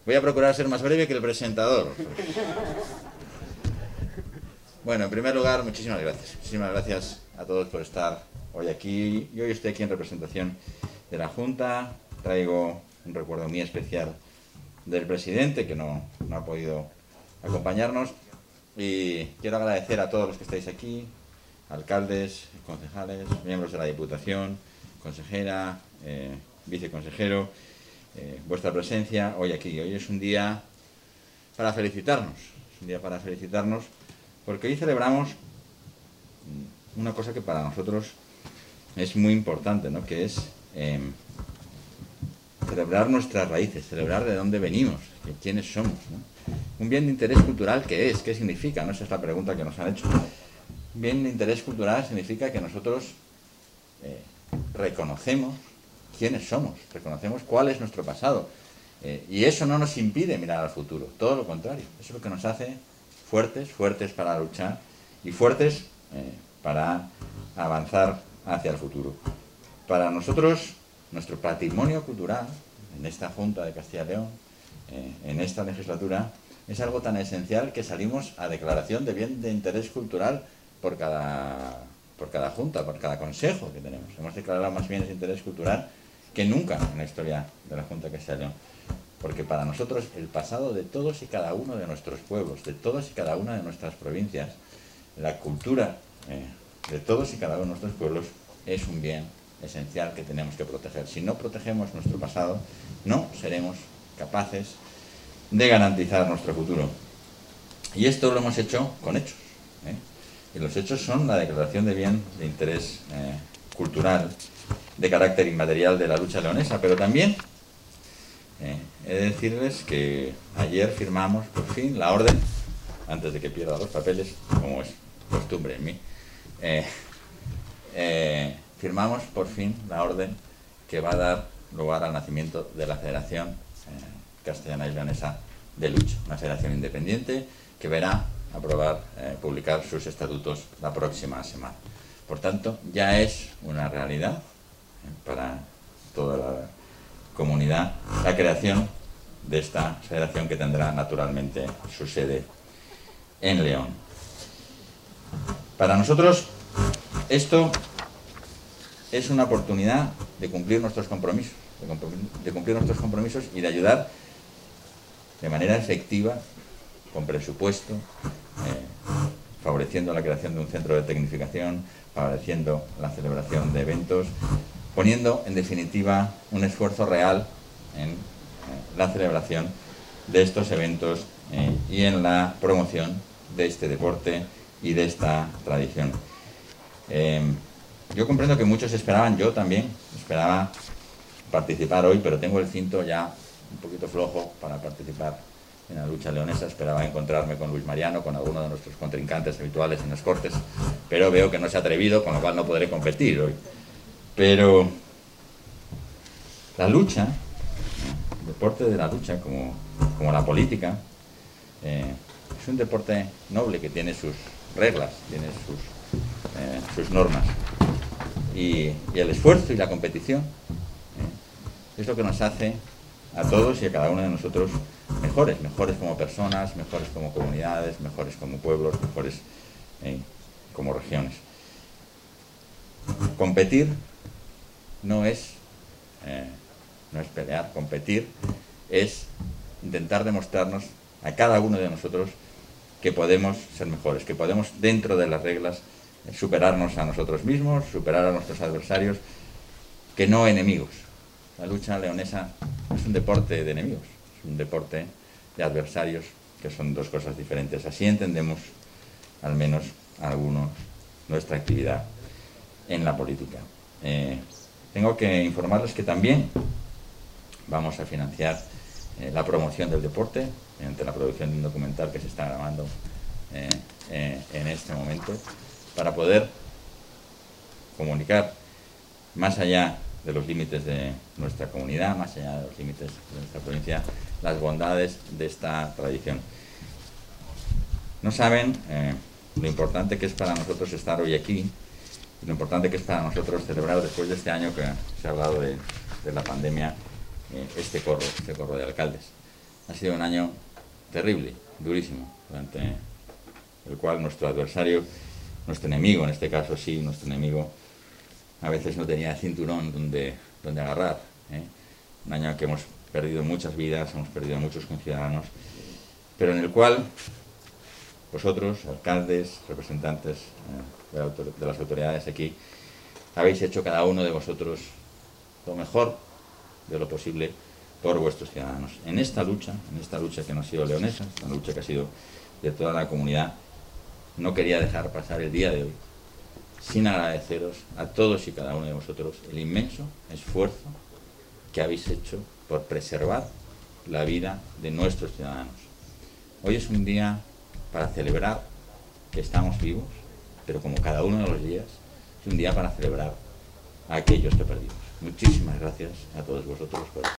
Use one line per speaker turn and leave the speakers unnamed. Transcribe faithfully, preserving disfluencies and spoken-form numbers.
Voy a procurar ser más breve que el presentador. Bueno, en primer lugar, muchísimas gracias. Muchísimas gracias a todos por estar hoy aquí. Y hoy estoy aquí en representación de la Junta. Traigo un recuerdo muy especial del presidente, que no, no ha podido acompañarnos. Y quiero agradecer a todos los que estáis aquí, alcaldes, concejales, miembros de la Diputación, consejera, eh, viceconsejero, eh, vuestra presencia hoy aquí. Hoy es un día para felicitarnos, es un día para felicitarnos porque hoy celebramos una cosa que para nosotros es muy importante, ¿no? Que es eh, celebrar nuestras raíces, celebrar de dónde venimos, de quiénes somos, ¿no? Un bien de interés cultural, ¿qué es? ¿Qué significa? ¿No? Esa es la pregunta que nos han hecho. Un bien de interés cultural significa que nosotros eh, reconocemos quiénes somos, reconocemos cuál es nuestro pasado. Eh, y eso no nos impide mirar al futuro, todo lo contrario. Eso es lo que nos hace fuertes, fuertes para luchar y fuertes eh, para avanzar hacia el futuro. Para nosotros, nuestro patrimonio cultural, en esta Junta de Castilla y León, eh, en esta legislatura, es algo tan esencial que salimos a declaración de bien de interés cultural por cada, por cada Junta, por cada consejo que tenemos. Hemos declarado más bienes de interés cultural que nunca en la historia de la Junta de Castilla y León. Porque para nosotros el pasado de todos y cada uno de nuestros pueblos, de todas y cada una de nuestras provincias, la cultura eh, de todos y cada uno de nuestros pueblos es un bien esencial que tenemos que proteger. Si no protegemos nuestro pasado, no seremos capaces de garantizar nuestro futuro. Y esto lo hemos hecho con hechos, ¿eh? Y los hechos son la declaración de bien de interés eh, cultural de carácter inmaterial de la lucha leonesa, pero también Eh, he de decirles que ayer firmamos por fin la orden, antes de que pierda los papeles, como es costumbre en mí, eh, eh, firmamos por fin la orden que va a dar lugar al nacimiento de la Federación eh, Castellana y Leonesa de Lucha, una federación independiente que verá aprobar, eh, publicar sus estatutos la próxima semana. Por tanto, ya es una realidad eh, para toda la comunidad la creación de esta federación, que tendrá naturalmente su sede en León. Para nosotros esto es una oportunidad de cumplir nuestros compromisos, de cumplir nuestros compromisos y de ayudar de manera efectiva, con presupuesto, eh, favoreciendo la creación de un centro de tecnificación, favoreciendo la celebración de eventos, poniendo en definitiva un esfuerzo real en eh, la celebración de estos eventos eh, y en la promoción de este deporte y de esta tradición. Eh, yo comprendo que muchos esperaban, yo también esperaba participar hoy, pero tengo el cinto ya un poquito flojo para participar en la lucha leonesa. Esperaba encontrarme con Luis Mariano, con alguno de nuestros contrincantes habituales en las Cortes, pero veo que no se ha atrevido, con lo cual no podré competir hoy. Pero la lucha, el deporte de la lucha, como, como la política, eh, es un deporte noble que tiene sus reglas, tiene sus, eh, sus normas. Y, y el esfuerzo y la competición eh, es lo que nos hace a todos y a cada uno de nosotros mejores, mejores como personas, mejores como comunidades, mejores como pueblos, mejores eh, como regiones. Competir no es, eh, no es pelear, competir es intentar demostrarnos a cada uno de nosotros que podemos ser mejores, que podemos, dentro de las reglas, eh, superarnos a nosotros mismos, superar a nuestros adversarios, que no enemigos. La lucha leonesa es un deporte de enemigos, es un deporte de adversarios, que son dos cosas diferentes. Así entendemos, al menos algunos, nuestra actividad en la política. Eh, tengo que informarles que también vamos a financiar eh, la promoción del deporte mediante la producción de un documental que se está grabando eh, eh, en este momento, para poder comunicar más allá de los límites de nuestra comunidad, más allá de los límites de nuestra provincia, las bondades de esta tradición. No saben eh, lo importante que es para nosotros estar hoy aquí, y lo importante que es para nosotros celebrar, después de este año que se ha hablado de, de la pandemia, eh, este corro, este corro de alcaldes. Ha sido un año terrible, durísimo, durante el cual nuestro adversario, nuestro enemigo en este caso sí, nuestro enemigo a veces no tenía cinturón donde, donde agarrar, ¿eh? Un año en que hemos perdido muchas vidas, hemos perdido muchos conciudadanos, pero en el cual vosotros, alcaldes, representantes eh, de, la autor- de las autoridades aquí, habéis hecho cada uno de vosotros lo mejor de lo posible por vuestros ciudadanos. En esta lucha, en esta lucha que no ha sido leonesa, esta lucha que ha sido de toda la comunidad, no quería dejar pasar el día de hoy sin agradeceros a todos y cada uno de vosotros el inmenso esfuerzo que habéis hecho por preservar la vida de nuestros ciudadanos. Hoy es un día para celebrar que estamos vivos, pero como cada uno de los días, es un día para celebrar a aquellos que perdimos. Muchísimas gracias a todos vosotros por